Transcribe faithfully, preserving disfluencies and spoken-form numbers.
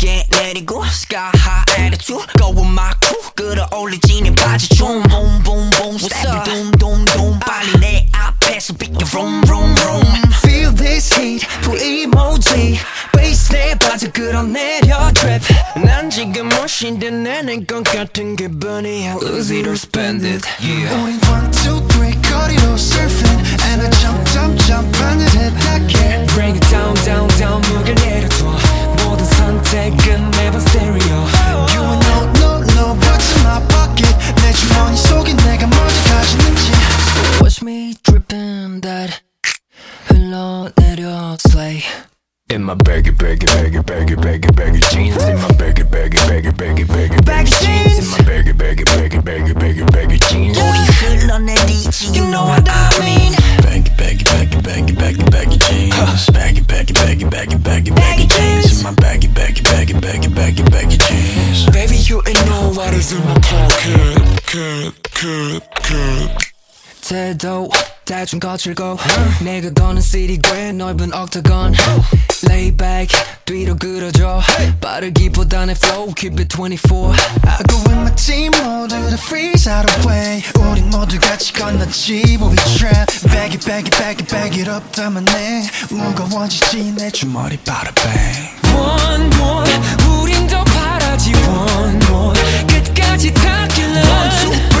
무게 내리고 Sky high attitude Go with my crew 끌어올리지는 바지 좀 Boom boom boom Step doom doom doom 빨리 내 앞에서 비켜 vroom vroom vroom Feel this heat full emoji Bass 내 바지 끌어내려 drip 난 지금 멋인데 내는 것 같은 기분이 How easy to spend it yeah. 우린 one two three 거리로 surfing And I jump jump jump 하늘에 닿게 Bring it down down down 무게 내려둬 모든 선택은 매번 stereo You know no no what's in my pocket 내 주머니 속에 내가 먼저 가지는지 So watch me dripping that 흘러내려 slay In my baggy, baggy, baggy, baggy, baggy, baggy jeans In my baggy, baggy, baggy, baggy, baggy, baggy jeans In my baggy, baggy, baggy, baggy, baggy, baggy jeans 우리 흘러내리지 You know what I mean Baggy, baggy, baggy, baggy, baggy, baggy jeans Baggy, baggy, baggy, baggy, baggy, baggy jeans In my baggy, baggy, baggy, baggy, baggy, baggy jeans Baby, you ain't know what is in my pocket Cut, cut, cut 태도 대충 거칠고 내가 거는 city 꽤 넓은 octagon Lay back 뒤로 끌어줘 빠르기보다는 flow keep it twenty-four I go with my team 모두 다 freeze out of way 우린 모두 같이 건너지 but we trap Bag it bag it bag it bag it up 담아내 무거워지지 내 주머니 bada bang One more 우린 더 바라지 one more 끝까지 닿길래 One two three